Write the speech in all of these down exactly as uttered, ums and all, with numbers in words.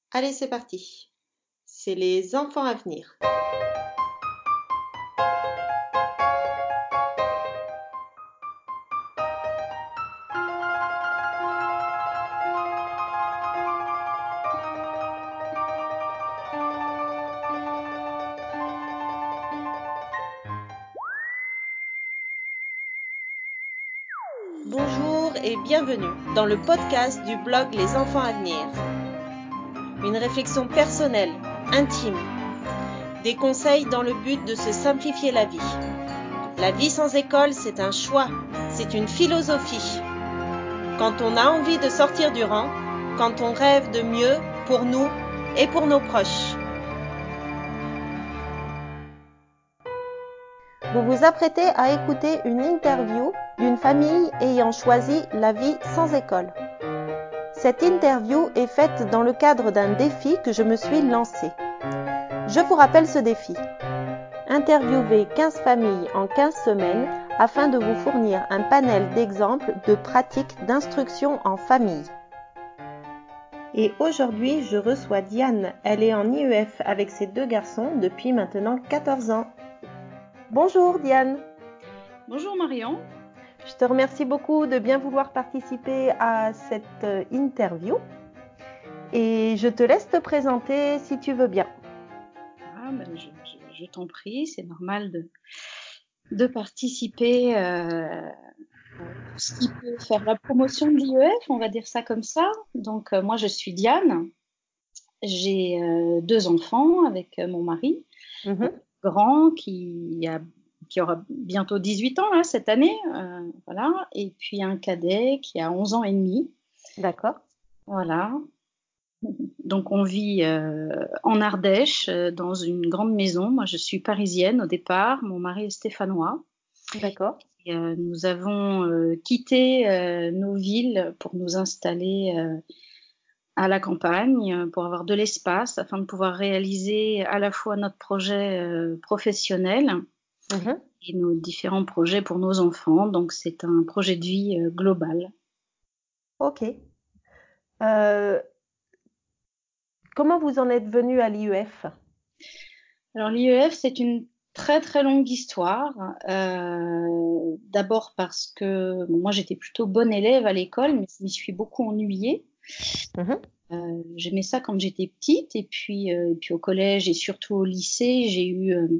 Allez, c'est parti. C'est les enfants à venir. Bonjour et bienvenue dans le podcast du blog Les enfants à venir. Une réflexion personnelle, intime, des conseils dans le but de se simplifier la vie. La vie sans école, c'est un choix, c'est une philosophie. Quand on a envie de sortir du rang, quand on rêve de mieux pour nous et pour nos proches. Vous vous apprêtez à écouter une interview d'une famille ayant choisi la vie sans école. Cette interview est faite dans le cadre d'un défi que je me suis lancé. Je vous rappelle ce défi. Interviewer quinze familles en quinze semaines afin de vous fournir un panel d'exemples de pratiques d'instruction en famille. Et aujourd'hui, je reçois Diane. Elle est en I E F avec ses deux garçons depuis maintenant quatorze ans. Bonjour Diane. Bonjour Marion. Je te remercie beaucoup de bien vouloir participer à cette interview et je te laisse te présenter si tu veux bien. Ah, ben je, je, je t'en prie, c'est normal de, de participer euh, pour ce qui peut faire la promotion de l'I E F, on va dire ça comme ça. Donc euh, moi je suis Diane, j'ai euh, deux enfants avec euh, mon mari, Mm-hmm. un grand qui a qui aura bientôt dix-huit ans là, cette année, euh, voilà, et puis un cadet qui a onze ans et demi. D'accord. Voilà. Donc on vit euh, en Ardèche, euh, dans une grande maison. Moi je suis parisienne au départ, mon mari est stéphanois. D'accord. Et, euh, nous avons euh, quitté euh, nos villes pour nous installer euh, à la campagne, pour avoir de l'espace afin de pouvoir réaliser à la fois notre projet euh, professionnel Mm-hmm. et nos différents projets pour nos enfants. Donc c'est un projet de vie euh, global. Ok. Euh, comment vous en êtes venu à l'I E F ? Alors l'I E F, c'est une très très longue histoire. Euh, d'abord parce que bon, moi j'étais plutôt bonne élève à l'école, mais je m'y suis beaucoup ennuyée. Mm-hmm. Euh, j'aimais ça quand j'étais petite, et puis, euh, et puis au collège et surtout au lycée, j'ai eu euh,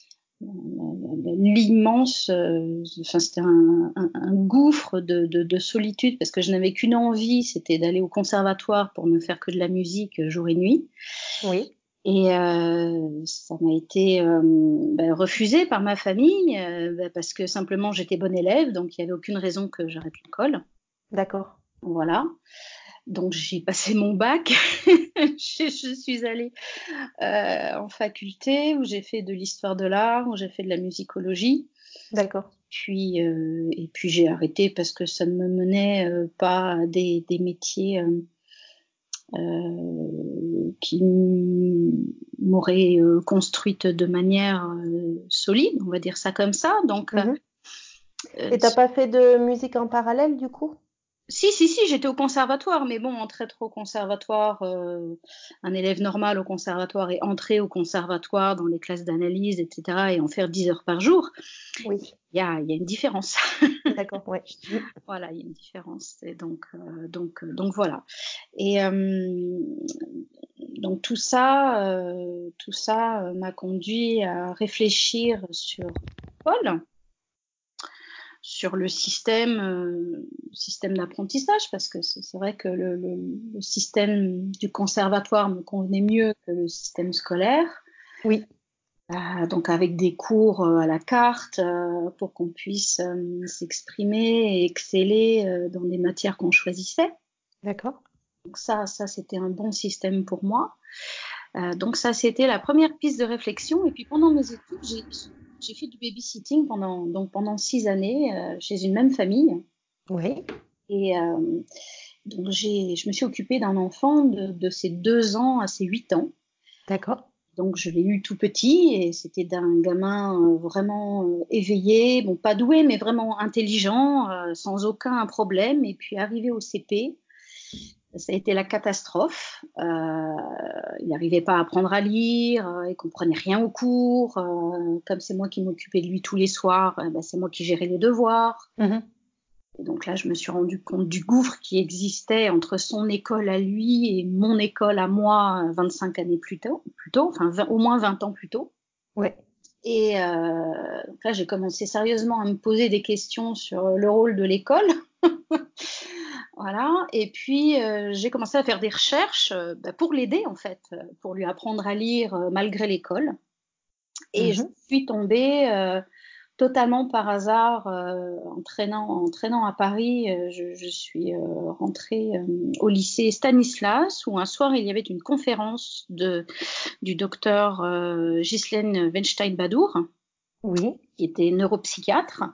l'immense, euh, enfin c'était un, un, un gouffre de, de, de solitude parce que je n'avais qu'une envie, c'était d'aller au conservatoire pour ne faire que de la musique jour et nuit. Oui. Et euh, ça m'a été euh, bah, refusé par ma famille euh, bah, parce que simplement j'étais bonne élève, donc il n'y avait aucune raison que j'arrête l'école. D'accord. Voilà. Donc j'ai passé mon bac, je, je suis allée euh, en faculté où j'ai fait de l'histoire de l'art, où j'ai fait de la musicologie. D'accord. Puis, euh, et puis j'ai arrêté parce que ça ne me menait euh, pas à des, des métiers euh, euh, qui m'auraient euh, construite de manière euh, solide, on va dire ça comme ça. Donc, Mm-hmm. euh, Et t'as pas fait de musique en parallèle du coup ? si, si, si, j'étais au conservatoire, mais bon, entrer trop au conservatoire, euh, un élève normal au conservatoire et entrer au conservatoire dans les classes d'analyse, et cetera, et en faire dix heures par jour, Oui. il y a, y a une différence. D'accord, ouais. Voilà, il y a une différence. Et donc, euh, donc, euh, donc voilà. Et euh, donc tout ça, euh, tout ça euh, m'a conduit à réfléchir sur l'école, sur le système, euh, système d'apprentissage, parce que c'est, c'est vrai que le, le, le système du conservatoire me convenait mieux que le système scolaire. Oui. Euh, donc avec des cours euh, à la carte euh, pour qu'on puisse euh, s'exprimer et exceller euh, dans des matières qu'on choisissait. D'accord. Donc ça, ça c'était un bon système pour moi. Euh, donc ça, c'était la première piste de réflexion. Et puis pendant mes études, j'ai, j'ai fait du babysitting pendant, donc pendant six années euh, chez une même famille. Oui. Et euh, donc j'ai, je me suis occupée d'un enfant de, de ses deux ans à ses huit ans. D'accord. Donc je l'ai eu tout petit et c'était d'un gamin euh, vraiment euh, éveillé, bon pas doué mais vraiment intelligent, euh, sans aucun problème. Et puis arrivé au C P, Ça a été la catastrophe. Euh, il n'arrivait pas à apprendre à lire, euh, il comprenait rien au cours. Euh, comme c'est moi qui m'occupais de lui tous les soirs, euh, bah, c'est moi qui gérais les devoirs. Mhm. Et donc là, je me suis rendu compte du gouffre qui existait entre son école à lui et mon école à moi, vingt-cinq années plus tôt, plus tôt enfin vingt, au moins vingt ans plus tôt. Ouais. Et euh, donc là, j'ai commencé sérieusement à me poser des questions sur le rôle de l'école. Voilà. Et puis, euh, j'ai commencé à faire des recherches euh, bah, pour l'aider, en fait, euh, pour lui apprendre à lire euh, malgré l'école. Et je Mhm. suis tombée euh, totalement par hasard, euh, en traînant, en traînant à Paris. Euh, je, je suis euh, rentrée euh, au lycée Stanislas, où un soir, il y avait une conférence de, du docteur euh, Ghislaine Weinstein-Badour, Oui. qui était neuropsychiatre,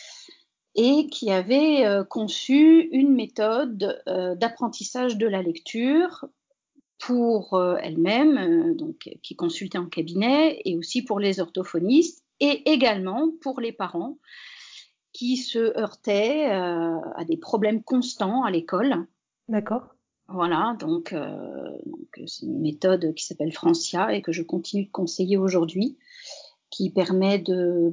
et qui avait euh, conçu une méthode euh, d'apprentissage de la lecture pour euh, elle-même, euh, donc qui consultait en cabinet, et aussi pour les orthophonistes, et également pour les parents qui se heurtaient euh, à des problèmes constants à l'école. D'accord. Voilà, donc, euh, donc c'est une méthode qui s'appelle Francia et que je continue de conseiller aujourd'hui, qui permet de,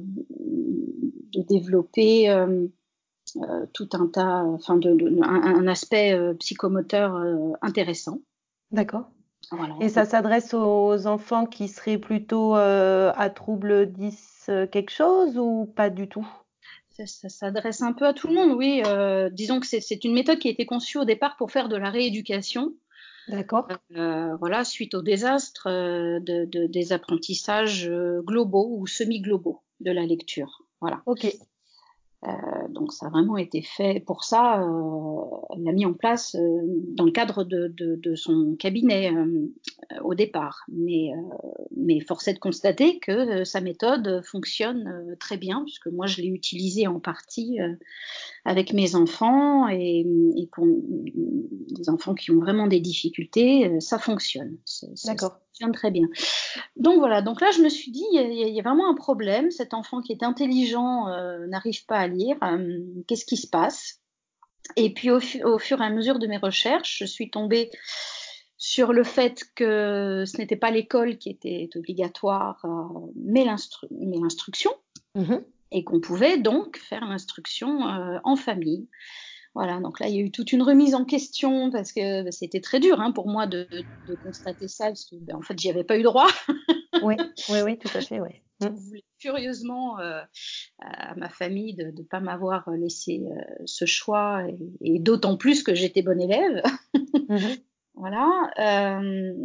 de développer euh, Euh, tout un tas, enfin, de, de, un, un aspect euh, psychomoteur euh, intéressant. D'accord. Voilà. Et ça s'adresse aux enfants qui seraient plutôt euh, à trouble dix euh, quelque chose ou pas du tout? Ça, ça s'adresse un peu à tout le monde, oui. Euh, disons que c'est, c'est une méthode qui a été conçue au départ pour faire de la rééducation. D'accord. Euh, voilà, suite au désastre euh, de, de, des apprentissages euh, globaux ou semi-globaux de la lecture. Voilà. Ok. Euh, donc ça a vraiment été fait pour ça. Euh, elle l'a mis en place euh, dans le cadre de, de, de son cabinet euh, au départ. Mais, euh, mais force est de constater que euh, sa méthode fonctionne euh, très bien, puisque moi je l'ai utilisée en partie euh, avec mes enfants et, et pour des enfants qui ont vraiment des difficultés, euh, ça fonctionne. Ça, ça, ça D'accord. fonctionne très bien. Donc voilà, donc là je me suis dit, il y, a, il y a vraiment un problème, cet enfant qui est intelligent euh, n'arrive pas à lire, euh, qu'est-ce qui se passe? Et puis au, fu- au fur et à mesure de mes recherches, je suis tombée sur le fait que ce n'était pas l'école qui était obligatoire, euh, mais, l'instru- mais l'instruction, Mhm. et qu'on pouvait donc faire l'instruction euh, en famille. Voilà, donc là, il y a eu toute une remise en question parce que bah, c'était très dur hein, pour moi de, de, de constater ça parce que, ben, en fait, j'y avais pas eu droit. Oui, oui, oui, tout à fait, oui. Mm. Je voulais furieusement euh, à ma famille de ne pas m'avoir laissé euh, ce choix et, et d'autant plus que j'étais bonne élève. Mhm. Voilà. Euh,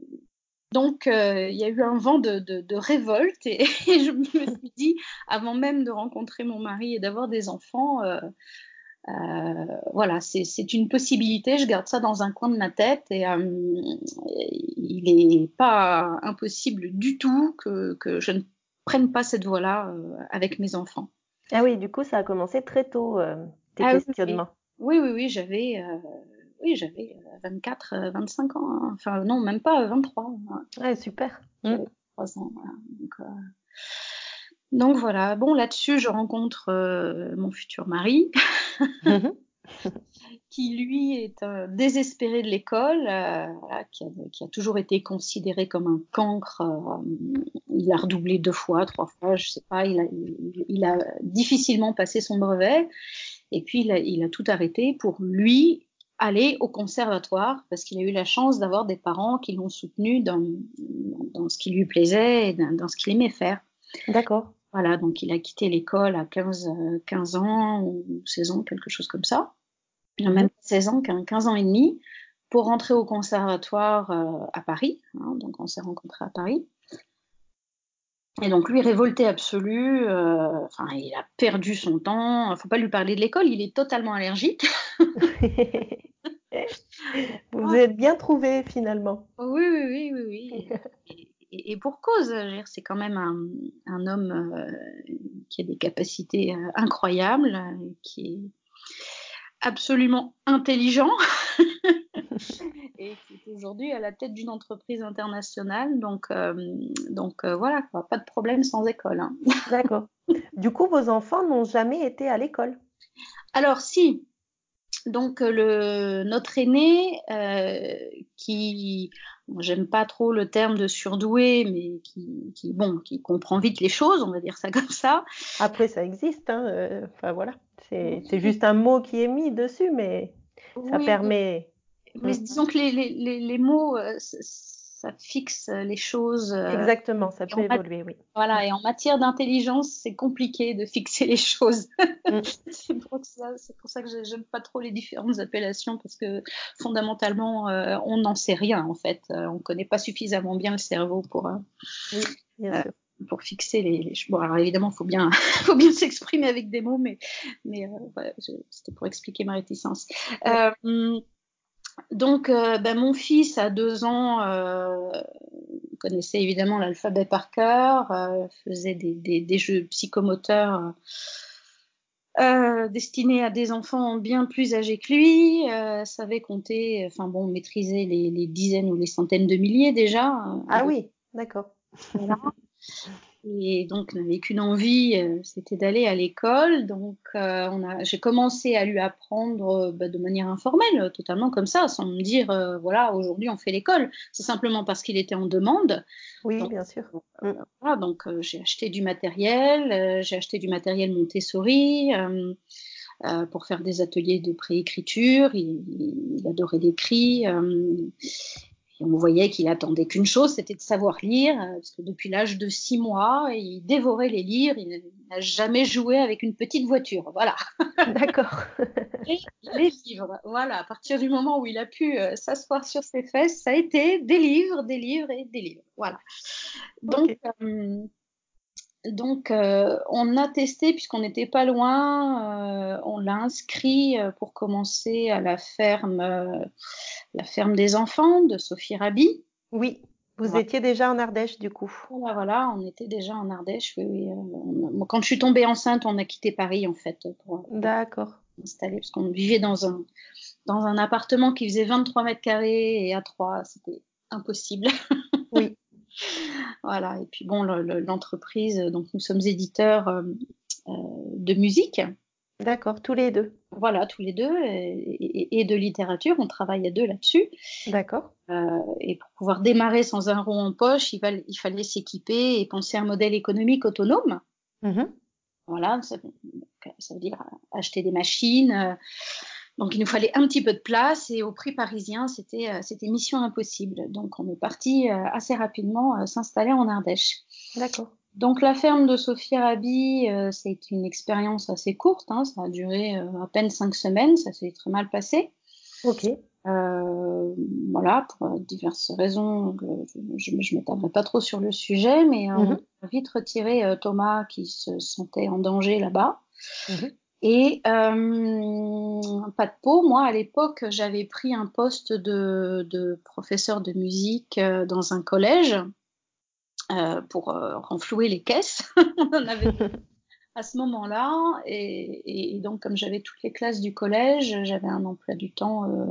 donc, euh, il y a eu un vent de, de, de révolte et, et je me suis dit, avant même de rencontrer mon mari et d'avoir des enfants, euh, euh, voilà, c'est, c'est une possibilité. Je garde ça dans un coin de ma tête et euh, il n'est pas impossible du tout que, que je ne prenne pas cette voie-là euh, avec mes enfants. Ah oui, du coup, ça a commencé très tôt, euh, tes Ah oui, oui, questionnements. oui, oui, oui, j'avais, euh, oui, j'avais vingt-quatre, vingt-cinq ans, hein. Enfin non, même pas vingt-trois, hein. Ouais, super. Mm. J'avais trois ans, voilà. Donc, euh, donc voilà, bon là-dessus, je rencontre euh, mon futur mari Mhm. qui lui est un désespéré de l'école, euh, voilà, qui, a, qui a toujours été considéré comme un cancre. Euh, il a redoublé deux fois, trois fois, je sais pas. Il a, il, il a difficilement passé son brevet. Et puis, il a, il a tout arrêté pour lui aller au conservatoire parce qu'il a eu la chance d'avoir des parents qui l'ont soutenu dans, dans ce qui lui plaisait et dans, dans ce qu'il aimait faire. D'accord. Voilà, donc il a quitté l'école à quinze, quinze ans ou seize ans, quelque chose comme ça. Mhm. Même pas seize ans, quinze ans et demi, pour rentrer au conservatoire euh, à Paris. Hein, donc on s'est rencontrés à Paris. Et donc lui, révolté absolu, euh, enfin il a perdu son temps. Il ne faut pas lui parler de l'école, il est totalement allergique. Vous vous Ah, êtes bien trouvés finalement. oui, oui, oui, oui, oui. Et, et- et pour cause, je veux dire, c'est quand même un, un homme euh, qui a des capacités euh, incroyables, euh, qui est absolument intelligent et qui est aujourd'hui à la tête d'une entreprise internationale. Donc, euh, donc euh, voilà, quoi, pas de problème sans école, hein. D'accord. Du coup, vos enfants n'ont jamais été à l'école? Alors si, donc le, notre aîné, euh, qui, bon, j'aime pas trop le terme de surdoué, mais qui, qui, bon, qui comprend vite les choses, on va dire ça comme ça. Après, ça existe, hein, euh, enfin voilà. C'est, c'est Oui, juste un mot qui est mis dessus, mais ça oui, permet. mais Mm. disons que les, les, les, les mots, euh, ça, ça fixe les choses. Euh, Exactement, ça et peut en mat- évoluer, oui. voilà, et en matière d'intelligence, c'est compliqué de fixer les choses. Mm. C'est pour ça, c'est pour ça que j'ai- j'aime pas trop les différentes appellations parce que fondamentalement, euh, on n'en sait rien en fait. Euh, on connaît pas suffisamment bien le cerveau pour euh, Oui, bien euh, sûr. pour fixer les, les... Bon, alors évidemment, faut bien, faut bien s'exprimer avec des mots, mais mais euh, voilà, je- c'était pour expliquer ma réticence. Oui. Euh, donc, euh, ben, mon fils à deux ans euh, connaissait évidemment l'alphabet par cœur, euh, faisait des, des, des jeux psychomoteurs euh, destinés à des enfants bien plus âgés que lui, euh, savait compter, enfin bon, maîtriser les, les dizaines ou les centaines de milliers déjà. Euh, Ah de, oui, d'accord. voilà. Et donc n'avait qu'une envie, euh, c'était d'aller à l'école. Donc euh, on a, j'ai commencé à lui apprendre euh, bah, de manière informelle, euh, totalement comme ça, sans me dire euh, voilà aujourd'hui on fait l'école. C'est simplement parce qu'il était en demande. Oui, Donc bien sûr. euh, Mm. voilà, donc euh, j'ai acheté du matériel, euh, j'ai acheté du matériel Montessori. Euh, euh, pour faire des ateliers de préécriture. Il, il adorait l'écrit. Euh, et on voyait qu'il attendait qu'une chose, c'était de savoir lire, euh, parce que depuis l'âge de six mois, il dévorait les livres. Il n'a jamais joué avec une petite voiture. Voilà. D'accord. Et les livres, voilà. À partir du moment où il a pu euh, s'asseoir sur ses fesses, ça a été des livres, des livres et des livres. Voilà. Ok. Donc, euh, Donc, euh, on a testé, puisqu'on n'était pas loin, euh, on l'a inscrit euh, pour commencer à la ferme, euh, la ferme des enfants de Sophie Rabi. Oui, vous Voilà, étiez déjà en Ardèche du coup. voilà, voilà, on était déjà en Ardèche. Oui, oui, euh, on- moi, quand je suis tombée enceinte, on a quitté Paris en fait pour, pour D'accord. s'installer, parce qu'on vivait dans un, dans un appartement qui faisait vingt-trois mètres carrés et à trois, c'était impossible. Oui, Voilà, et puis bon, le- le- l'entreprise, donc nous sommes éditeurs euh, euh, de musique. d'accord, tous les deux. Voilà, tous les deux, et, et- et de littérature, on travaille à deux là-dessus. D'accord. Euh, et pour pouvoir démarrer sans un rond en poche, il, va- il fallait s'équiper et penser à un modèle économique autonome. Mhm. Voilà, ça, ça veut dire acheter des machines. euh, donc il nous fallait un petit peu de place et au prix parisien, c'était euh, c'était mission impossible. Donc on est parti euh, assez rapidement euh, s'installer en Ardèche. D'accord. Donc la ferme de Sophie Rabi, euh, c'est une expérience assez courte, hein, ça a duré euh, à peine cinq semaines, ça s'est très mal passé. Ok. Euh, voilà, pour diverses raisons, que je ne m'étalerai pas trop sur le sujet, mais euh, on Mhm. a vite retiré euh, Thomas qui se sentait en danger là-bas. Mhm. Et euh, pas de peau, moi à l'époque j'avais pris un poste de, de professeur de musique euh, dans un collège euh, pour euh, renflouer les caisses. On en avait à ce moment-là. Et, et donc, comme j'avais toutes les classes du collège, j'avais un emploi du temps euh,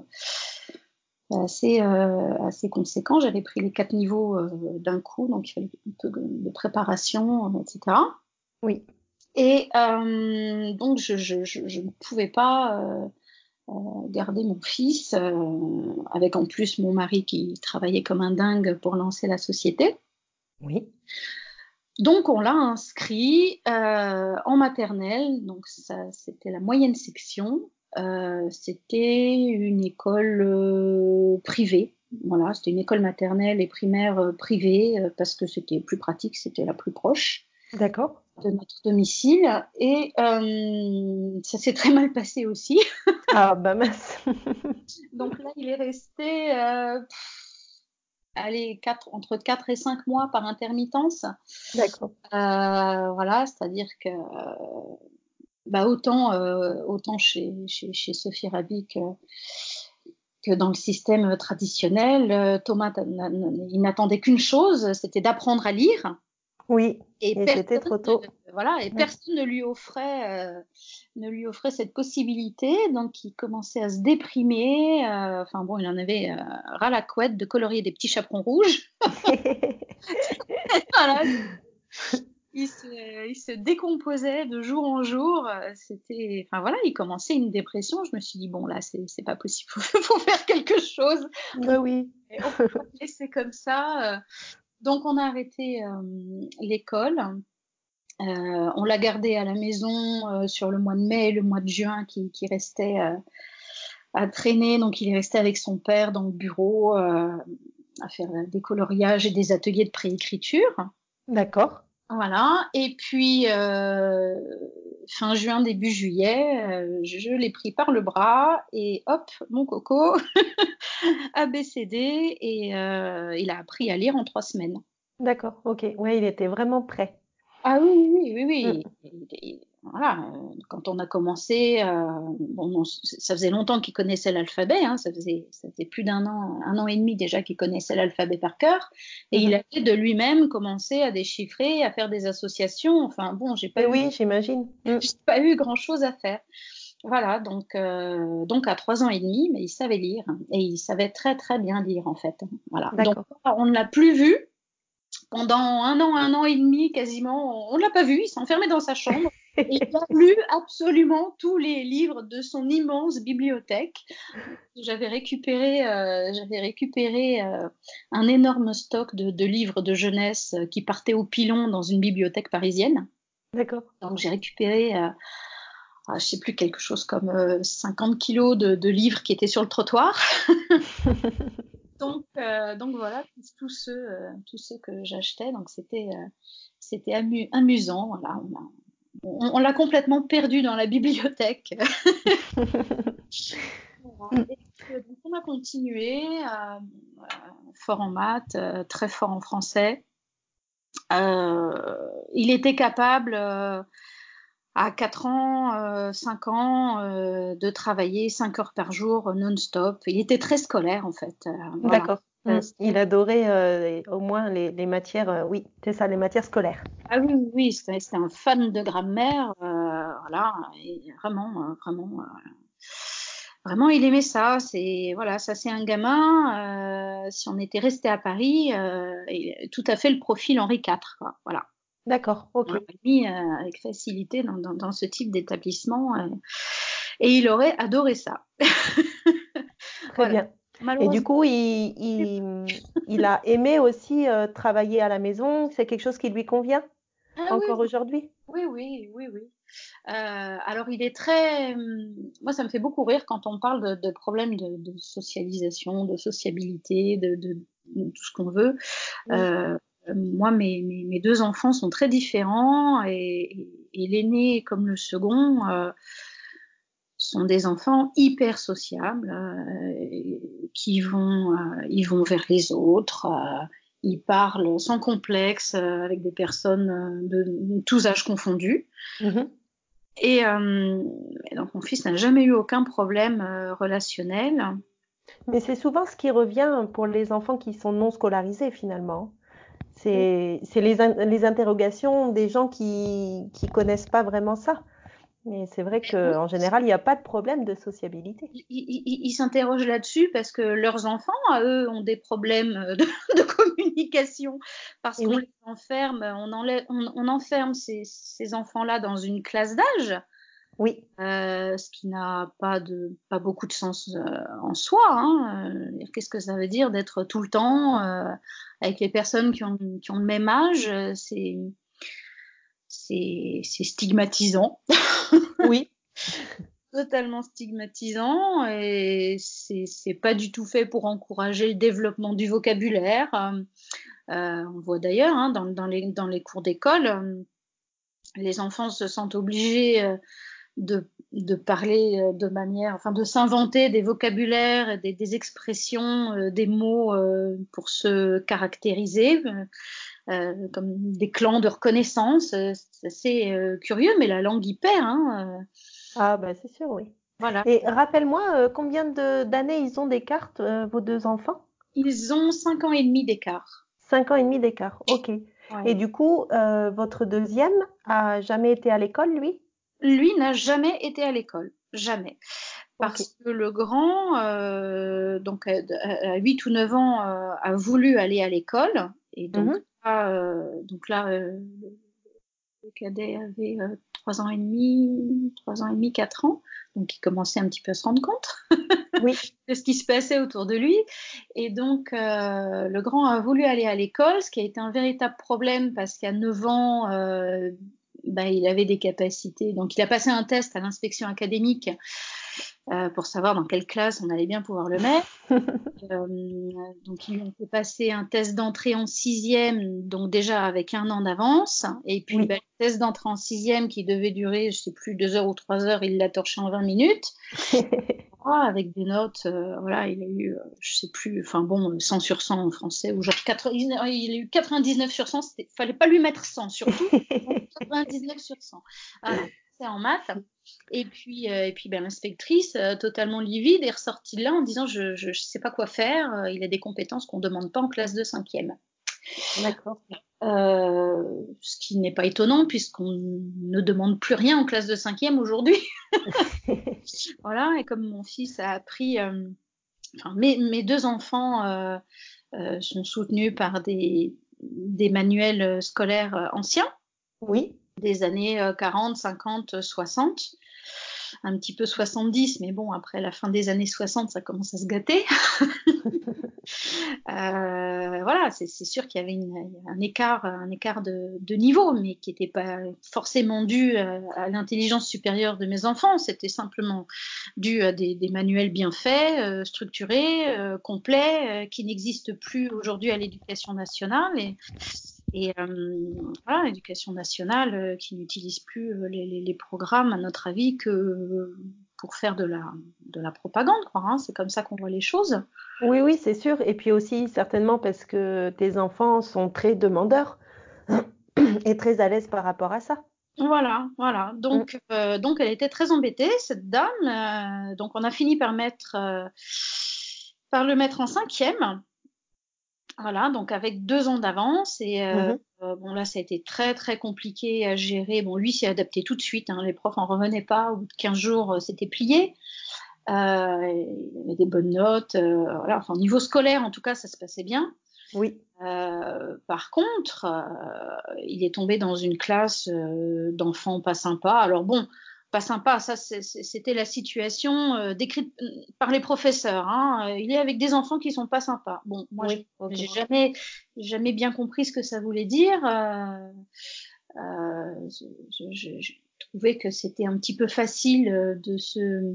assez, euh, assez conséquent. J'avais pris les quatre niveaux euh, d'un coup, donc il fallait un peu de préparation, euh, et cetera. Oui. Et euh, donc, je, je, je, je ne pouvais pas euh, euh, garder mon fils, euh, avec en plus mon mari qui travaillait comme un dingue pour lancer la société. Oui. Donc on l'a inscrit euh, en maternelle, donc ça c'était la moyenne section. Euh, c'était une école euh, privée, voilà, c'était une école maternelle et primaire euh, privée euh, parce que c'était plus pratique, c'était la plus proche D'accord. de notre domicile et euh, ça s'est très mal passé aussi. Ah bah mince. Donc là il est resté euh, allez, quatre, entre quatre et cinq mois par intermittence. D'accord. Euh, voilà, c'est-à-dire que bah, autant, euh, autant chez, chez, chez Sophie Rabi que, que dans le système traditionnel, euh, Thomas, il n'attendait qu'une chose, c'était d'apprendre à lire. Oui. Et Et c'était trop personne, tôt. voilà, et Mm. personne ne lui offrait, euh, ne lui offrait cette possibilité. Donc, il commençait à se déprimer. euh, Enfin bon, il en avait euh, ras la couette de colorier des petits chaperons rouges. Voilà. il se, il se décomposait de jour en jour. euh, C'était, enfin voilà, il commençait une dépression. Je me suis dit bon là, c'est c'est pas possible, faut, faut faire quelque chose. Bah oui. Et on peut pas le laisser comme ça. euh. Donc on a arrêté euh, l'école. Euh, on l'a gardé à la maison euh, sur le mois de mai et le mois de juin qui, qui restait euh, à traîner. Donc il est resté avec son père dans le bureau euh, à faire des coloriages et des ateliers de préécriture. D'accord. Voilà. Et puis euh, fin juin, début juillet, euh, je, je l'ai pris par le bras et hop, mon coco, A B C D et euh, il a appris à lire en trois semaines. D'accord. Ok. Ouais, il était vraiment prêt. Ah oui, oui, oui, Mm. oui. Et- et- voilà, euh, quand on a commencé, euh, bon, non, c- ça faisait longtemps qu'il connaissait l'alphabet, hein, ça faisait, ça faisait plus d'un an, un an et demi déjà qu'il connaissait l'alphabet par cœur, et il Mhm. avait de lui-même commencé à déchiffrer, à faire des associations. Enfin bon, j'ai pas Et eu, oui, j'imagine. Mm. j'ai pas eu grand-chose à faire. Voilà, donc, euh, donc à trois ans et demi, mais il savait lire et il savait très très bien lire en fait. Voilà, donc D'accord. on ne l'a plus vu pendant un an, un an et demi quasiment, on ne l'a pas vu, il s'est enfermé dans sa chambre et il a lu absolument tous les livres de son immense bibliothèque. J'avais récupéré, euh, j'avais récupéré euh, un énorme stock de, de livres de jeunesse euh, qui partait au pilon dans une bibliothèque parisienne. D'accord. Donc j'ai récupéré, euh, ah, je sais plus, quelque chose comme euh, cinquante kilos de, de livres qui étaient sur le trottoir. Donc, euh, donc voilà, tous tous ceux, euh, tous ceux que j'achetais. Donc c'était, euh, c'était amu- amusant. Voilà, on a- on- on l'a complètement perdu dans la bibliothèque. Voilà. Mm. Et puis, euh, donc, on a continué, euh, euh, fort en maths, euh, très fort en français. Euh, il était capable, euh, à quatre ans, euh, cinq ans, euh, de travailler cinq heures par jour euh, non-stop. Il était très scolaire en fait. Euh, voilà. D'accord. Euh, Mm. Il adorait euh, au moins les, les matières, euh, oui, c'est ça, les matières scolaires. Ah oui, oui, oui, c'était c'était un fan de grammaire, euh, voilà, et vraiment, euh, vraiment, euh, vraiment, il aimait ça. C'est voilà, ça c'est un gamin. Euh, si on était resté à Paris, euh, il- tout à fait le profil Henri quatre, quoi. Voilà, D'accord. on Ok. l'aurait mis euh, avec facilité dans, dans, dans ce type d'établissement, euh, et il aurait adoré ça. Très Voilà, bien. Et du malheureusement. coup, il, il, il a aimé aussi euh, travailler à la maison. C'est quelque chose qui lui convient Ah oui, encore aujourd'hui? oui, oui, oui, oui. Euh, alors, il est très. hum, Moi, ça me fait beaucoup rire quand on parle de, de problèmes de, de socialisation, de sociabilité, de, de- de tout ce qu'on veut. Oui. Euh, Moi, mes, mes, mes deux enfants sont très différents et, et l'aîné comme le second euh, sont des enfants hyper sociables euh, qui vont, euh, ils vont vers les autres. Euh, ils parlent sans complexe euh, avec des personnes euh, de, de tous âges confondus. Mhm. Et, euh, et donc mon fils n'a jamais eu aucun problème euh, relationnel. Mais c'est souvent ce qui revient pour les enfants qui sont non scolarisés finalement. C'est, c'est les, in- les interrogations des gens qui qui connaissent pas vraiment ça. Mais c'est vrai Oui, qu'en général, il n'y a pas de problème de sociabilité. ils, ils- ils s'interrogent là-dessus parce que leurs enfants, à eux, ont des problèmes euh, de, de communication parce Et qu'on oui, les enferme, on, enlève, on, on enferme ces, ces enfants-là dans une classe d'âge, oui, euh, ce qui n'a pas de pas beaucoup de sens euh, en soi. Hein. Euh, Qu'est-ce que ça veut dire d'être tout le temps euh, avec les personnes qui ont, qui ont le même âge? euh, C'est c'est c'est stigmatisant, oui. totalement stigmatisant, et c'est c'est pas du tout fait pour encourager le développement du vocabulaire. Euh, euh, on voit d'ailleurs hein, dans, dans les dans les cours d'école, euh, les enfants se sentent obligés euh, de de parler euh, de manière, enfin de s'inventer des vocabulaires, des, des expressions, euh, des mots euh, pour se caractériser, euh, euh, comme des clans de reconnaissance. Euh, C'est assez euh, curieux, mais la langue y perd. Hein, euh, Ah bah c'est sûr, oui. voilà. Et rappelle-moi, euh, combien de d'années ils ont d'écart, euh, vos deux enfants? Ils ont cinq ans et demi d'écart. Cinq ans et demi d'écart, ok. Et Ouais. du coup, euh, votre deuxième a jamais été à l'école, lui? Lui n'a jamais été à l'école, jamais. Ok. Parce que le grand, euh, donc à, à huit ou neuf ans, euh, a voulu aller à l'école. Et donc Mhm. là, euh, donc là euh, Le cadet avait euh, trois ans et demi, trois ans et demi, quatre ans, donc il commençait un petit peu à se rendre compte Oui. de ce qui se passait autour de lui. Et donc, euh, le grand a voulu aller à l'école, ce qui a été un véritable problème parce qu'à neuf ans, euh, bah, il avait des capacités. Donc, il a passé un test à l'inspection académique euh, pour savoir dans quelle classe on allait bien pouvoir le mettre. Euh, donc, ils lui ont fait passer un test d'entrée en sixième, donc déjà avec un an d'avance. Et puis, Oui. bah, le test d'entrée en sixième qui devait durer, je sais plus, deux heures ou trois heures, il l'a torché en vingt minutes. Ah, avec des notes, euh, voilà, il a eu, euh, je sais plus, enfin bon, cent sur cent en français, ou genre quatre-vingts, il a eu quatre-vingt-dix-neuf sur cent, c'était, fallait pas lui mettre cent, surtout, quatre-vingt-dix-neuf sur cent. Voilà, c'est en maths. Et puis, euh, et puis ben, l'inspectrice, euh, totalement livide, est ressortie de là en disant, je, je, je sais pas quoi faire, euh, il a des compétences qu'on demande pas en classe de cinquième. D'accord. Euh, ce qui n'est pas étonnant puisqu'on ne demande plus rien en classe de cinquième aujourd'hui. Voilà, et comme mon fils a appris, euh, enfin, mes, mes deux enfants euh, euh, sont soutenus par des, des manuels scolaires anciens, Oui. des années quarante, cinquante, soixante, un petit peu soixante-dix, mais bon, après la fin des années soixante, ça commence à se gâter. Euh, voilà, c'est, c'est sûr qu'il y avait une, un écart, un écart de, de niveau, mais qui n'était pas forcément dû à, à l'intelligence supérieure de mes enfants. C'était simplement dû à des, des manuels bien faits, euh, structurés, euh, complets, euh, qui n'existent plus aujourd'hui à l'éducation nationale. Et, et euh, voilà, l'éducation nationale euh, qui n'utilise plus euh, les, les, les programmes, à notre avis, que pour faire de la, de la propagande, quoi, hein. C'est comme ça qu'on voit les choses. Oui, oui, c'est sûr. Et puis aussi, certainement parce que tes enfants sont très demandeurs et très à l'aise par rapport à ça. Voilà, voilà. Mm. Donc, euh, donc elle était très embêtée, cette dame. Euh, donc, on a fini par mettre, euh, par le mettre en cinquième. Voilà, donc avec deux ans d'avance. Et euh, Mhm. euh, bon, là, ça a été très, très compliqué à gérer. Bon, lui s'est adapté tout de suite, hein. Les profs en revenaient pas. Au bout de quinze jours, euh, c'était plié. Euh, il avait des bonnes notes. Euh, voilà, enfin, au niveau scolaire, en tout cas, ça se passait bien. Oui. Euh, par contre, euh, il est tombé dans une classe euh, d'enfants pas sympas. Alors bon, pas sympa, ça c'est, c'est, c'était la situation euh, décrite par les professeurs, hein. Euh, Il est avec des enfants qui sont pas sympas. Bon, moi j'ai, Oui. Ok. j'ai jamais, jamais bien compris ce que ça voulait dire. Euh, euh, je, je, je trouvais que c'était un petit peu facile euh, de se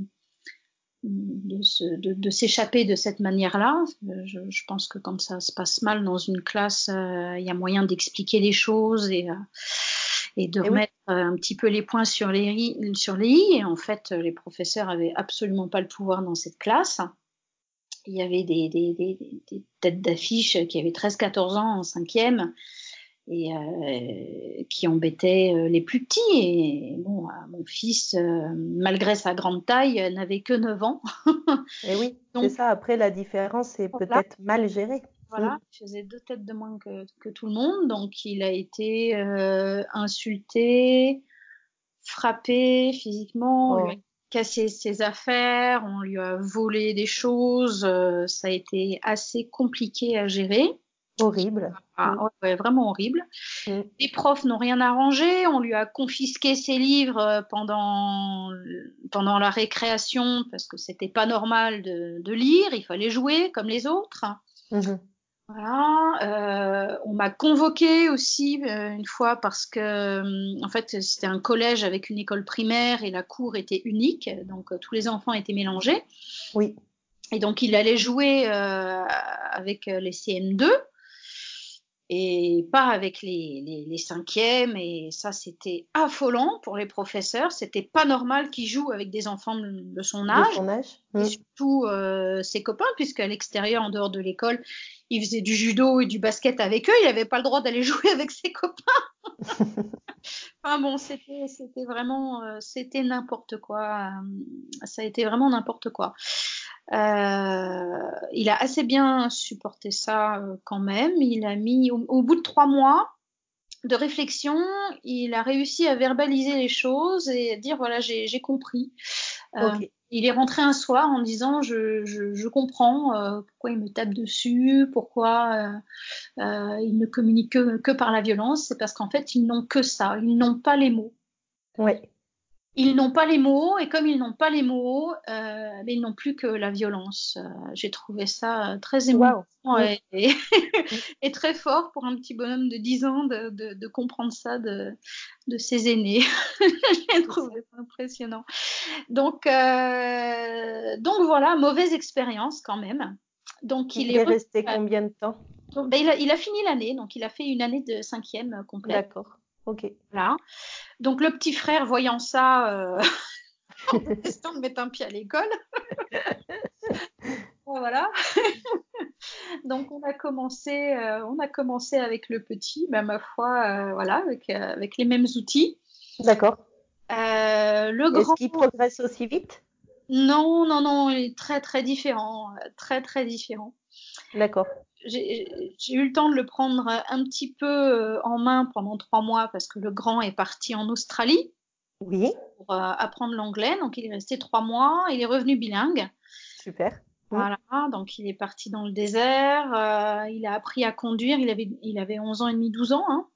de, se, de, de s'échapper de cette manière-là. Je, je pense que quand ça se passe mal dans une classe, euh, il y a moyen d'expliquer les choses et, euh, et de Et oui. remettre euh, un petit peu les points sur les, i, sur les i. Et en fait, les professeurs avaient absolument pas le pouvoir dans cette classe. Il y avait des, des, des, des têtes d'affiche qui avaient treize quatorze ans en cinquième et euh, qui embêtait euh, les plus petits. Et bon, euh, mon fils, euh, malgré sa grande taille, euh, n'avait que neuf ans. Et oui, c'est Donc ça. Après, la différence, c'est voilà, peut-être mal géré. Mm. voilà, il faisait deux têtes de moins que, que tout le monde. Donc il a été euh, insulté, frappé physiquement, on lui a Oh, cassé ses affaires, on lui a volé des choses. Euh, ça a été assez compliqué à gérer. horrible. Ah, Mm. ouais, ouais, vraiment horrible. Mm. Les profs n'ont rien arrangé, on lui a confisqué ses livres euh, pendant, pendant la récréation parce que c'était pas normal de, de lire, il fallait jouer comme les autres. Mhm. Voilà, euh, on m'a convoquée aussi euh, une fois parce que euh, en fait c'était un collège avec une école primaire et la cour était unique, donc euh, tous les enfants étaient mélangés Oui. et donc il allait jouer euh, avec les C M deux et pas avec les, les, les cinquièmes, et ça c'était affolant pour les professeurs, c'était pas normal qu'ils jouent avec des enfants de, de son De âge son âge. et Mm. surtout euh, ses copains, puisqu'à l'extérieur, en dehors de l'école, il faisait du judo et du basket avec eux, il n'avait pas le droit d'aller jouer avec ses copains. Enfin bon, c'était c'était vraiment euh, c'était n'importe quoi, ça a été vraiment n'importe quoi. Euh, il a assez bien supporté ça euh, quand même. Il a mis au, au bout de trois mois de réflexion, il a réussi à verbaliser les choses et à dire voilà j'ai j'ai compris. Euh, Ok. il est rentré un soir en me disant je, je, je comprends euh, pourquoi il me tape dessus, pourquoi euh, euh, il ne communique que, que par la violence. C'est parce qu'en fait, ils n'ont que ça. Ils n'ont pas les mots. Oui. Ils n'ont pas les mots, et comme ils n'ont pas les mots, euh, mais ils n'ont plus que la violence. Euh, j'ai trouvé ça très émouvant Wow. et, et, et très fort pour un petit bonhomme de dix ans de, de, de comprendre ça de, de ses aînés. J'ai trouvé ça impressionnant. Donc, euh, donc voilà, mauvaise expérience quand même. Donc il Il est, est re- resté combien de temps? donc, ben, il, a, il a fini l'année, donc il a fait une année de cinquième euh, complète. D'accord. Ok. Voilà. Donc le petit frère, voyant ça, euh, en question de mettre un pied à l'école. Voilà. Donc on a commencé, euh, on a commencé avec le petit, ben, ma foi, euh, voilà, avec, euh, avec les mêmes outils. D'accord. Euh, le Est-ce grand, qu'il progresse aussi vite? non, non, non, il est très, très différent, euh, très, très différent. D'accord. J'ai j'ai eu le temps de le prendre un petit peu euh, en main pendant trois mois parce que le grand est parti en Australie Oui. pour euh, apprendre l'anglais. Donc, il est resté trois mois. Il est revenu bilingue. Super. Mm. Voilà. Donc, il est parti dans le désert. Euh, il a appris à conduire. Il avait, il avait onze ans et demi, douze ans. Hein.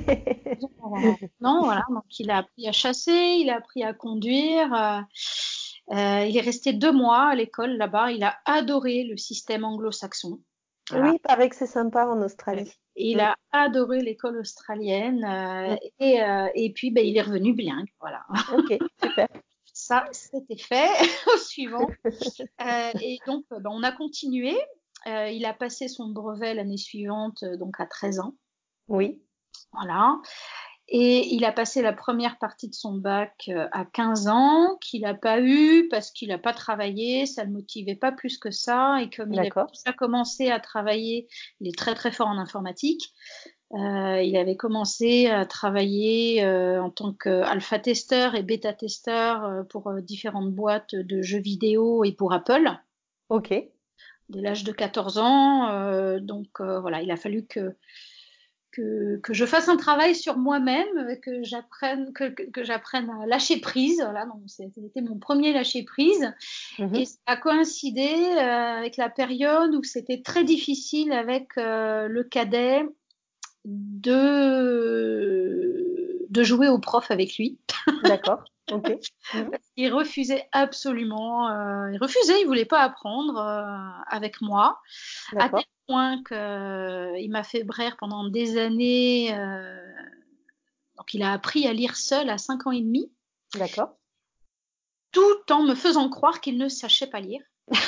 Non, voilà. Donc, il a appris à chasser. Il a appris à conduire. Euh, euh, il est resté deux mois à l'école là-bas. Il a adoré le système anglo-saxon. Voilà. Oui, il paraît que c'est sympa en Australie. Et il Mm. a adoré l'école australienne euh, Mm. et, euh, et puis ben, il est revenu bilingue. Voilà. Ok, super. Ça, c'était fait. Au suivant. Euh, et donc, ben, on a continué. Euh, il a passé son brevet l'année suivante, euh, donc à treize ans. Oui. Voilà. Et il a passé la première partie de son bac euh, à quinze ans, qu'il n'a pas eu parce qu'il n'a pas travaillé, ça ne le motivait pas plus que ça. Et comme il a D'accord. commencé à travailler, il est très très fort en informatique. Euh, il avait commencé à travailler euh, en tant qu'alpha-testeur et bêta-testeur euh, pour euh, différentes boîtes de jeux vidéo et pour Apple, Ok. dès l'âge de quatorze ans. Euh, donc euh, voilà, il a fallu que, que, que je fasse un travail sur moi-même, que j'apprenne, que, que, que j'apprenne à lâcher prise. Voilà, donc c'était mon premier lâcher prise. Et Mhm. ça a coïncidé euh, avec la période où c'était très difficile avec euh, le cadet de, de jouer au prof avec lui. D'accord. Ok. Mhm. Il refusait absolument, euh, il refusait, il voulait pas apprendre euh, avec moi, à tel D'accord. point qu'il euh, m'a fait braire pendant des années. Euh, donc il a appris à lire seul à cinq ans et demi, D'accord. tout en me faisant croire qu'il ne sachait pas lire.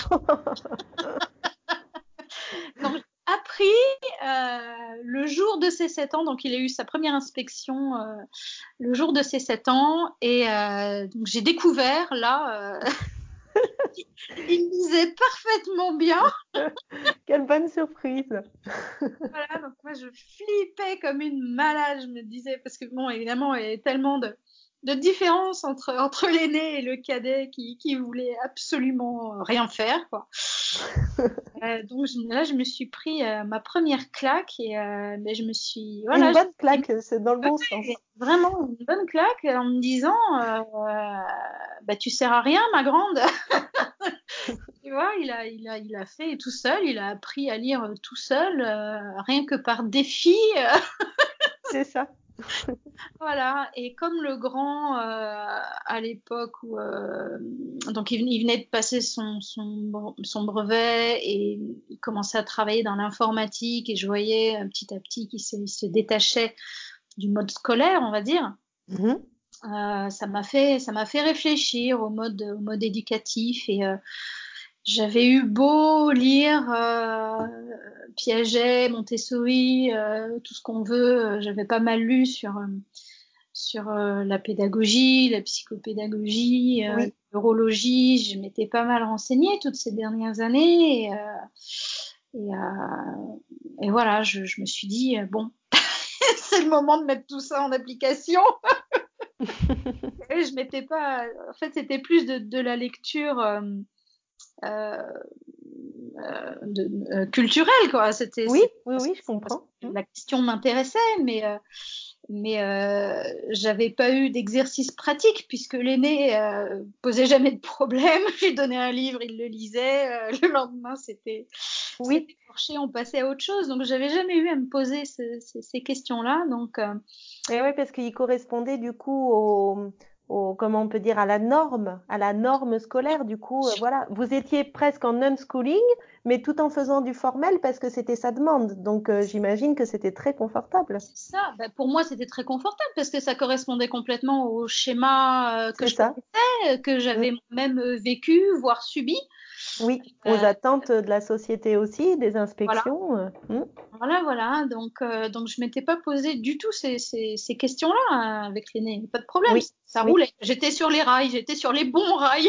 Donc j'ai appris euh, le jour de ses sept ans, donc il a eu sa première inspection euh, le jour de ses sept ans, et euh, donc j'ai découvert là, euh, il lisait parfaitement bien. Quelle bonne surprise. Voilà, donc moi je flippais comme une malade, je me disais, parce que bon, évidemment, il y avait tellement de, de différence entre, entre l'aîné et le cadet qui, qui voulait absolument rien faire, quoi. Euh, donc je- là, je me suis pris euh, ma première claque et euh, mais je me suis, Une voilà, bonne j'ai- claque, c'est dans le bon sens. vraiment une bonne claque en me disant, euh, bah tu sers à rien, ma grande. Tu vois, il a, il a, il a fait tout seul, il a appris à lire tout seul, euh, rien que par défi. euh, C'est ça. voilà. Et comme le grand, euh, à l'époque où, euh, donc il, il venait de passer son, son, son brevet et il commençait à travailler dans l'informatique et je voyais euh, petit à petit qu'il se, il se détachait du mode scolaire, on va dire. Mhm. Euh, ça m'a fait, ça m'a fait réfléchir au mode, au mode éducatif et euh, j'avais eu beau lire euh, Piaget, Montessori, euh, tout ce qu'on veut, euh, j'avais pas mal lu sur euh, sur euh, la pédagogie, la psychopédagogie, euh, Oui. l'urologie. Je m'étais pas mal renseignée toutes ces dernières années et, euh, et, euh, et voilà, je, je me suis dit euh, bon, c'est le moment de mettre tout ça en application. Et je m'étais pas, en fait, c'était plus de, de la lecture. Euh, euh, euh, de, euh, culturelle, quoi. C'était, Oui, c'est, oui, parce oui, que je comprends. Mm. la question m'intéressait, mais, euh, mais euh, j'avais pas eu d'exercice pratique puisque l'aîné euh, posait jamais de problème. J'ai donné un livre, il le lisait. Euh, le lendemain, c'était Oui. c'était torché, on passait à autre chose. Donc j'avais jamais eu à me poser ce, ce, ces questions-là. Donc euh, Et oui, parce qu'il correspondait du coup au, au, comment on peut dire, à la norme, à la norme scolaire. Du coup, euh, voilà, vous étiez presque en unschooling, mais tout en faisant du formel parce que c'était sa demande. Donc, euh, j'imagine que c'était très confortable. ça, bah, pour moi, c'était très confortable parce que ça correspondait complètement au schéma euh, que C'est je ça. connaissais, que Mm. j'avais même euh, vécu, voire subi. Oui, aux Euh, attentes de la société aussi, des voilà. inspections. euh, mm. Voilà, voilà. Donc, euh, donc je m'étais pas posé du tout ces, ces, ces questions-là hein, avec l'aîné. Pas de problème, Oui, ça oui. roulait. J'étais sur les rails, j'étais sur les bons rails.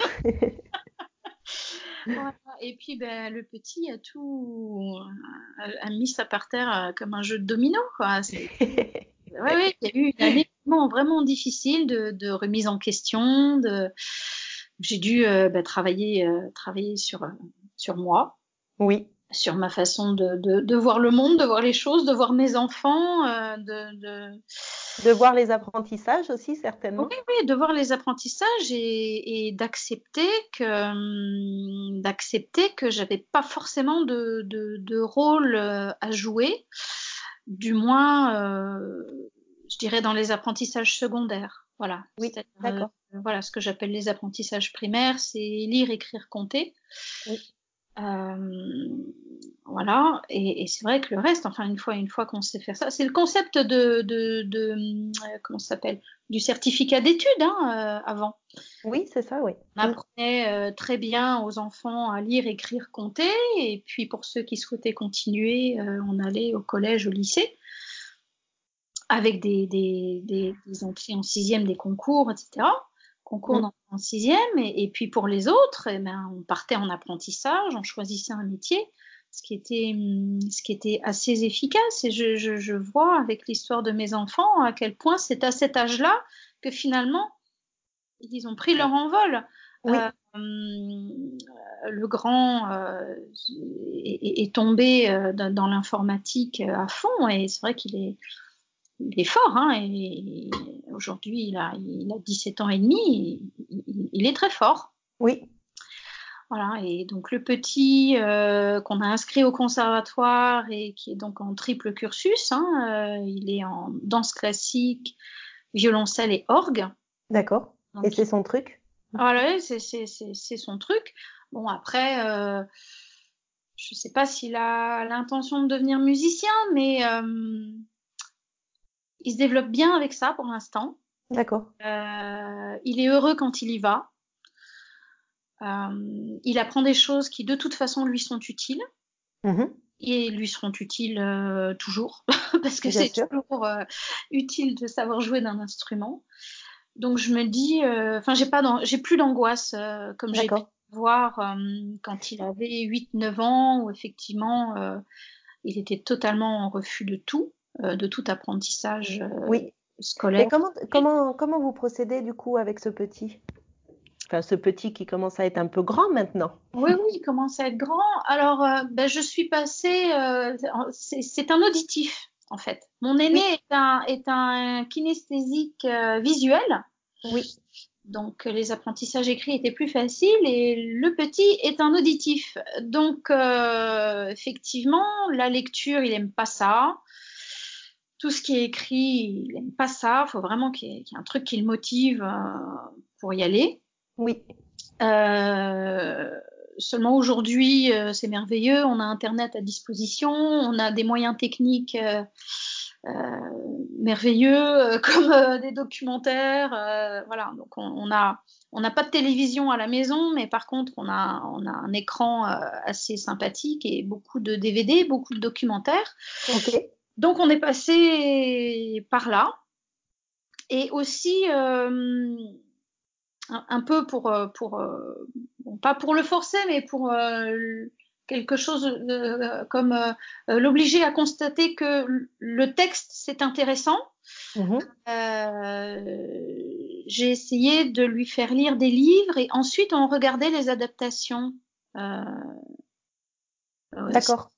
Voilà. Et puis, ben, le petit a tout, a, a mis ça par terre euh, comme un jeu de domino, quoi. C'est, ouais, ouais, il y a eu une année vraiment, vraiment difficile de, de remise en question. De, j'ai dû euh, ben, travailler, euh, travailler sur, euh, sur moi. Oui, Sur ma façon de, de, de voir le monde, de voir les choses, de voir mes enfants, euh, de, de... de voir les apprentissages aussi, Oui, certainement. oui, de voir les apprentissages et, et d'accepter que hum, d'accepter que j'avais pas forcément de, de, de rôle euh, à jouer, du moins, euh, je dirais dans les apprentissages secondaires. Voilà, Oui, c'est-à-dire euh, d'accord. voilà ce que j'appelle les apprentissages primaires, c'est lire, écrire, compter. Oui, Euh, voilà, et, et c'est vrai que le reste, enfin une fois, une fois qu'on sait faire ça, c'est le concept de, de, de euh, comment ça s'appelle, du certificat d'études hein, euh, avant. oui, c'est ça, oui. On Mm. apprenait euh, très bien aux enfants à lire, écrire, compter, et puis pour ceux qui souhaitaient continuer, euh, on allait au collège, au lycée, avec des, des, des, des entrées en sixième, des concours, et cetera. Concours Mm. d'entrée en sixième, et, et puis pour les autres, eh ben, on partait en apprentissage, on choisissait un métier, ce qui était, ce qui était assez efficace. Et je, je, je vois avec l'histoire de mes enfants à quel point c'est à cet âge-là que finalement, ils ont pris leur envol. Euh, Oui, le grand euh, est, est, tombé euh, dans, dans l'informatique à fond, et c'est vrai qu'il est il est fort, hein, et aujourd'hui il a, il a dix-sept ans et demi, il, il est très fort. oui, Voilà, et donc le petit euh, qu'on a inscrit au conservatoire et qui est donc en triple cursus, hein, euh, il est en danse classique, violoncelle et orgue. d'accord. Et Donc c'est son truc? voilà, c'est, c'est, c'est, c'est son truc. Bon après, euh, je sais pas s'il a l'intention de devenir musicien, mais euh, il se développe bien avec ça pour l'instant. D'accord. Euh, il est heureux quand il y va. Euh, il apprend des choses qui de toute façon lui sont utiles Mhm. et lui seront utiles euh, toujours parce que Bien c'est sûr. toujours euh, utile de savoir jouer d'un instrument. Donc je me dis, enfin euh, j'ai pas, j'ai plus d'angoisse euh, comme j'ai pu D'accord. voir euh, quand il avait huit neuf ans où effectivement euh, il était totalement en refus de tout, euh, de tout apprentissage euh, Oui. scolaire. Et comment, comment, comment vous procédez du coup avec ce petit? Enfin, ce petit qui commence à être un peu grand maintenant. Oui, oui, il commence à être grand. Alors, euh, ben, je suis passée. Euh, c'est c'est un auditif, en fait. Mon aîné Oui, est un, est un kinesthésique euh, visuel. oui, Donc, les apprentissages écrits étaient plus faciles. Et le petit est un auditif. Donc, euh, effectivement, la lecture, il aime pas ça. Tout ce qui est écrit, il aime pas ça. Il faut vraiment qu'il y, ait qu'il y ait un truc qui le motive euh, pour y aller. oui, Euh, seulement aujourd'hui, euh, c'est merveilleux. On a Internet à disposition, on a des moyens techniques euh, euh, merveilleux euh, comme euh, des documentaires. Euh, voilà, donc on, on a on n'a pas de télévision à la maison, mais par contre on a on a un écran euh, assez sympathique et beaucoup de D V D, beaucoup de documentaires. ok, Donc on est passé par là. Et aussi, euh, un, un peu pour, euh, pour euh, bon, pas pour le forcer, mais pour euh, quelque chose de, comme euh, l'obliger à constater que le texte c'est intéressant. mhm, Euh, j'ai essayé de lui faire lire des livres et ensuite on regardait les adaptations euh, euh, d'accord.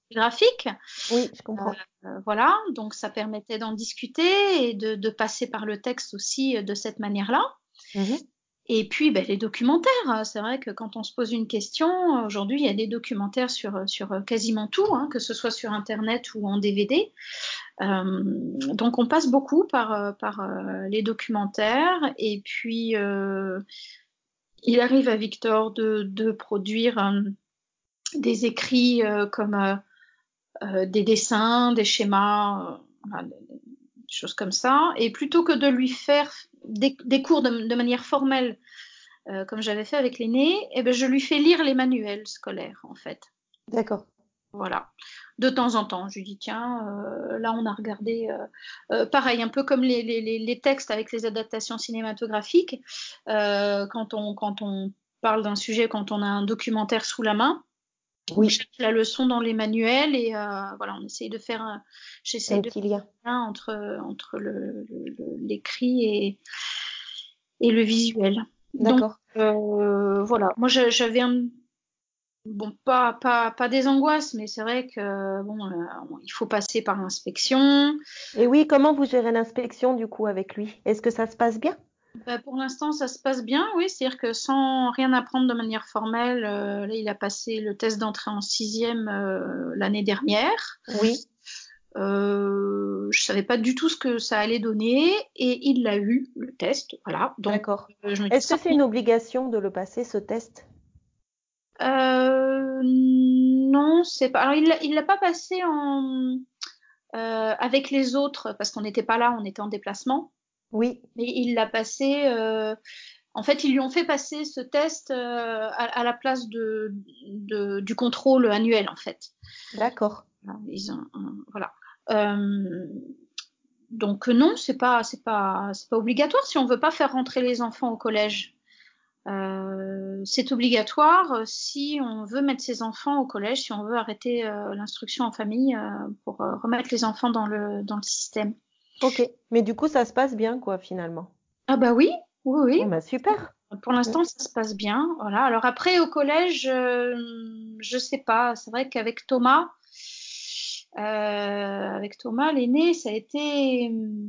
graphique. Oui, je comprends. Euh, voilà, donc ça permettait d'en discuter et de, de passer par le texte aussi de cette manière-là. Mhm. Et puis, ben, les documentaires, c'est vrai que quand on se pose une question, aujourd'hui, il y a des documentaires sur, sur quasiment tout, hein, que ce soit sur Internet ou en D V D. Euh, donc, on passe beaucoup par, par euh, les documentaires. Et puis, euh, il arrive à Victor de, de produire euh, des écrits euh, comme euh, euh, des dessins, des schémas, euh, voilà, des choses comme ça. Et plutôt que de lui faire des, des cours de, de manière formelle, Euh, comme j'avais fait avec l'aîné, eh ben, je lui fais lire les manuels scolaires, en fait. D'accord. Voilà. De temps en temps, je lui dis, tiens, euh, là, on a regardé, euh, euh, pareil, un peu comme les, les, les, textes avec les adaptations cinématographiques, euh, quand, on, quand on parle d'un sujet, quand on a un documentaire sous la main, on Oui, cherche la leçon dans les manuels et euh, voilà, on essaye de faire, euh, j'essaye un de petit lien. faire un lien entre, entre le, le, l'écrit et, et le visuel. Donc, D'accord. euh, voilà. Moi, j'avais un, bon, pas, pas, pas des angoisses, mais c'est vrai que bon, euh, il faut passer par l'inspection. Et oui, comment vous gérez l'inspection du coup avec lui? Est-ce que ça se passe bien? Bah, pour l'instant, ça se passe bien, oui. C'est-à-dire que sans rien apprendre de manière formelle, euh, là, il a passé le test d'entrée en sixième euh, l'année dernière. Oui, Euh, je savais pas du tout ce que ça allait donner et il l'a eu, le test. Voilà. Donc, d'accord. euh, je me dis Est-ce que ça. c'est une obligation de le passer, ce test? Euh, non, c'est pas. Alors, il l'a, il l'a pas passé en euh, avec les autres parce qu'on n'était pas là, on était en déplacement. Oui, Mais il l'a passé. Euh, en fait, ils lui ont fait passer ce test euh, à, à la place de, de, du contrôle annuel, en fait. d'accord. Ils ont, voilà. Euh, donc non, c'est pas, c'est pas, c'est pas obligatoire si on veut pas faire rentrer les enfants au collège. Euh, c'est obligatoire si on veut mettre ses enfants au collège, si on veut arrêter euh, l'instruction en famille euh, pour euh, remettre les enfants dans le, dans le système. Ok. Mais du coup, ça se passe bien, quoi, finalement. Ah bah oui, oui, oui. Oh, bah super. Pour Mm. l'instant, ça se passe bien. Voilà. Alors après, au collège, euh, je sais pas. C'est vrai qu'avec Thomas, euh, avec Thomas, l'aîné, ça a été,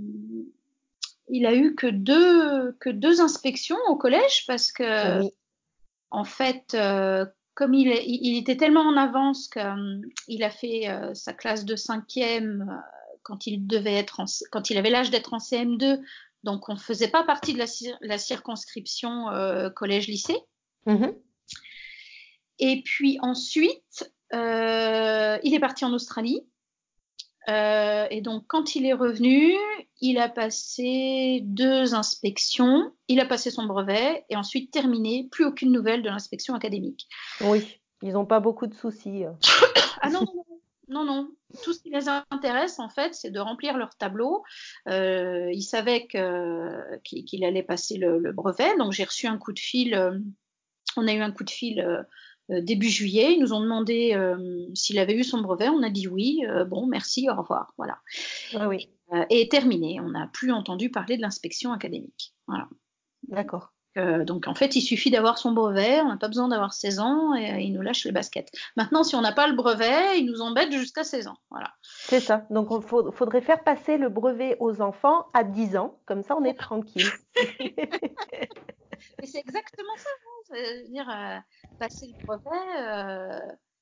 il a eu que deux, que deux inspections au collège parce que, Oui. en fait, euh, comme il, est- il était tellement en avance qu'il a fait euh, sa classe de cinquième euh, quand il devait être en- quand il avait l'âge d'être en C M deux, donc on ne faisait pas partie de la, cir- la circonscription euh, collège-lycée. Mhm. Et puis ensuite, euh, il est parti en Australie. Euh, et donc, quand il est revenu, il a passé deux inspections, il a passé son brevet et ensuite terminé. Plus aucune nouvelle de l'inspection académique. Oui, ils n'ont pas beaucoup de soucis. euh. Ah non, non, non, non. Tout ce qui les intéresse, en fait, c'est de remplir leur tableau. Euh, il savait que, qu'il allait passer le, le brevet, donc j'ai reçu un coup de fil. Euh, on a eu un coup de fil euh, euh, début juillet. Ils nous ont demandé euh, s'il avait eu son brevet. On a dit oui. Euh, bon, merci, au revoir. Voilà. Ah oui, Euh, et terminé. On n'a plus entendu parler de l'inspection académique. Voilà. d'accord. Euh, donc en fait, il suffit d'avoir son brevet, on n'a pas besoin d'avoir seize ans et euh, il nous lâche les baskets. Maintenant, si on n'a pas le brevet, il nous embête jusqu'à seize ans. Voilà. C'est ça. Donc, il faudrait faire passer le brevet aux enfants à dix ans. Comme ça, on est tranquille. Et c'est exactement ça. Hein. C'est-à-dire, euh, passer le brevet, euh,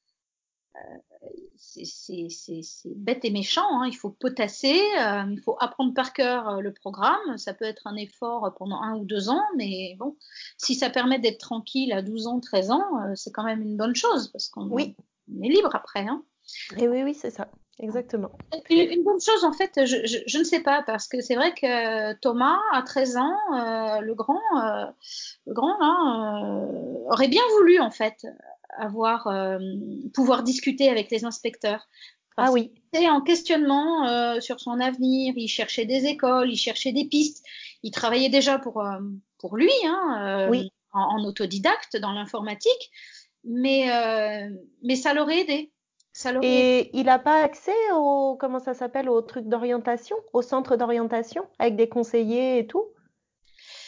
c'est, c'est, c'est, c'est bête et méchant. Hein. Il faut potasser, euh, il faut apprendre par cœur euh, le programme. Ça peut être un effort pendant un ou deux ans, mais bon, si ça permet d'être tranquille à douze ans, treize ans, euh, c'est quand même une bonne chose parce qu'on Oui, on est libre après. Hein. et oui, oui, c'est ça. Exactement. Une, une bonne chose, en fait, je, je, je ne sais pas, parce que c'est vrai que Thomas, à treize ans, euh, le grand, euh, le grand là, euh, aurait bien voulu, en fait, avoir, euh, pouvoir discuter avec les inspecteurs. Ah Parce qu'il oui, était en questionnement euh, sur son avenir, il cherchait des écoles, il cherchait des pistes, il travaillait déjà pour, euh, pour lui, hein, euh, oui. en, en autodidacte dans l'informatique, mais, euh, mais ça l'aurait aidé. Ça l'aurait aidé. Et il n'a pas accès au, comment ça s'appelle, au truc d'orientation, au centre d'orientation, avec des conseillers et tout?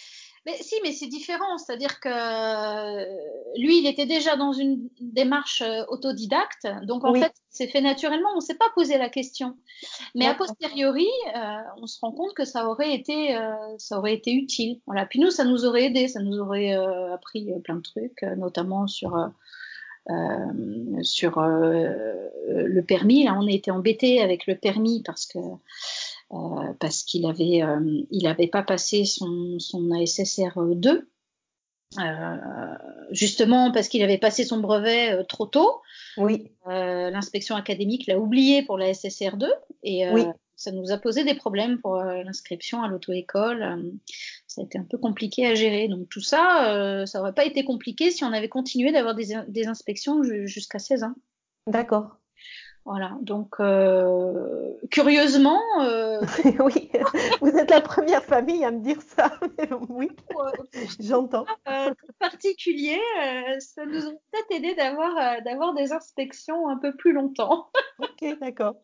Mais si, mais c'est différent. C'est-à-dire que euh, lui, il était déjà dans une démarche euh, autodidacte. Donc, en Oui, fait, c'est fait naturellement. On ne s'est pas posé la question. Mais a d'accord. posteriori, euh, on se rend compte que ça aurait été, euh, ça aurait été utile. Voilà. Puis nous, ça nous aurait aidé. Ça nous aurait euh, appris euh, plein de trucs, euh, notamment sur, euh, euh, sur euh, le permis. Là, on a été embêtés avec le permis parce que euh, parce qu'il avait, euh, il avait pas passé son, son A S S R deux. Euh, justement parce qu'il avait passé son brevet euh, trop tôt. Oui, Euh, l'inspection académique l'a oublié pour la S S R deux et euh, oui. ça nous a posé des problèmes pour euh, l'inscription à l'auto-école. Euh, ça a été un peu compliqué à gérer. Donc tout ça, euh, ça aurait pas été compliqué si on avait continué d'avoir des, des inspections jusqu'à seize ans. D'accord. Voilà. Donc euh, curieusement, euh, pour, Oui, vous êtes la première famille à me dire ça. Mais oui, pour, pour ce j'entends. euh, très particulier, euh, ça nous aurait peut-être aidé d'avoir euh, d'avoir des inspections un peu plus longtemps. Ok, d'accord.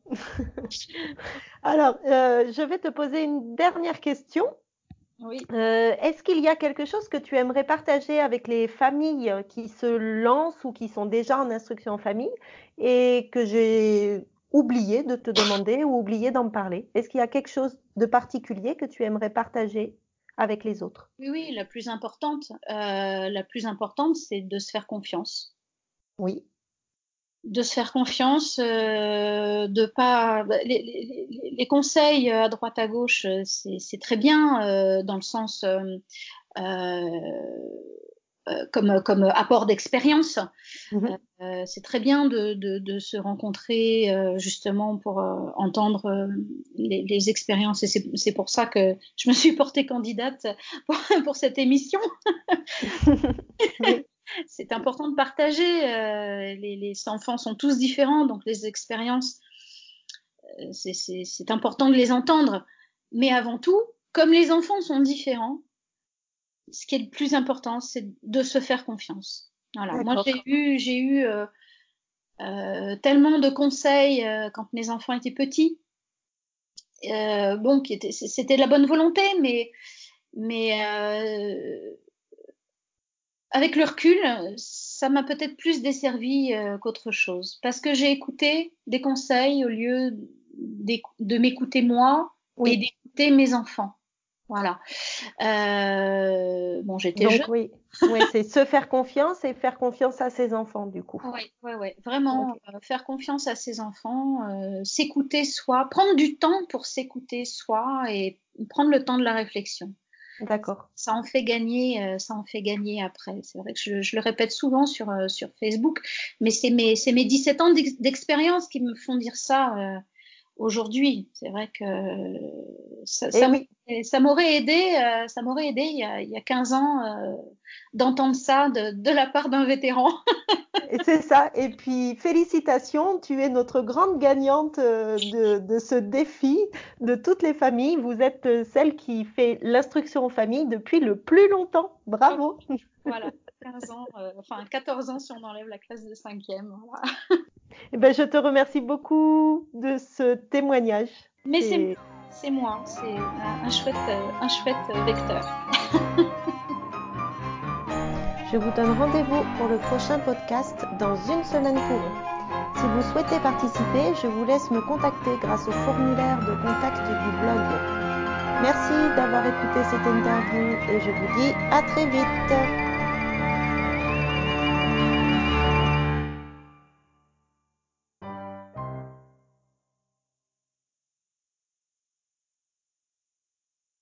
Alors, euh, je vais te poser une dernière question. Oui. Euh, est-ce qu'il y a quelque chose que tu aimerais partager avec les familles qui se lancent ou qui sont déjà en instruction en famille et que j'ai oublié de te demander ou oublié d'en parler? Est-ce qu'il y a quelque chose de particulier que tu aimerais partager avec les autres? Oui, oui, la plus importante, euh, la plus importante, c'est de se faire confiance. Oui, De se faire confiance, euh, de pas. bah, Les, les, les conseils à droite à gauche, euh, c'est c'est très bien euh, dans le sens euh, euh, euh, comme comme apport d'expérience. mhm, Euh, c'est très bien de, de, de se rencontrer euh, justement pour euh, entendre euh, les, les expériences et c'est c'est pour ça que je me suis portée candidate pour, pour cette émission. oui, C'est important de partager. Euh, les, les enfants sont tous différents, donc les expériences, euh, c'est c'est- c'est important de les entendre. Mais avant tout, comme les enfants sont différents, ce qui est le plus important, c'est de se faire confiance. Voilà. Moi, d'accord. j'ai eu, j'ai eu euh, euh, tellement de conseils euh, quand mes enfants étaient petits. Euh, bon, qui était, c'était de la bonne volonté, mais, mais euh, avec le recul, ça m'a peut-être plus desservi euh, qu'autre chose. Parce que j'ai écouté des conseils au lieu de m'écouter moi et Oui, d'écouter mes enfants. Voilà. Euh, bon, j'étais jeune. donc oui, oui, c'est se faire confiance et faire confiance à ses enfants du coup. Oui, ouais, ouais. Ok, Vraiment, euh, faire confiance à ses enfants, euh, s'écouter soi, prendre du temps pour s'écouter soi et prendre le temps de la réflexion. d'accord. Ça en fait gagner, euh, ça en fait gagner après. C'est vrai que je, je le répète souvent sur, euh, sur Facebook, mais c'est mes, c'est mes dix-sept ans d'ex- d'expérience qui me font dire ça euh, aujourd'hui. C'est vrai que euh, ça, Et ça oui, m'aurait ça m'aurait aidé, euh, ça m'aurait aidé il y a, il y a quinze ans euh, d'entendre ça de, de la part d'un vétéran. et c'est ça. Et puis, félicitations, tu es notre grande gagnante euh, de, de ce défi de toutes les familles. Vous êtes euh, celle qui fait l'instruction en famille depuis le plus longtemps. Bravo. Voilà, quinze ans, euh, enfin quatorze ans si on enlève la classe de cinquième. Voilà. Eh ben, je te remercie beaucoup de ce témoignage. Mais c'est C'est, c'est moi, c'est un, un chouette, euh, un chouette vecteur. je vous donne rendez-vous pour le prochain podcast dans une semaine pour eux. Si vous souhaitez participer, je vous laisse me contacter grâce au formulaire de contact du blog. Merci d'avoir écouté cette interview et je vous dis à très vite.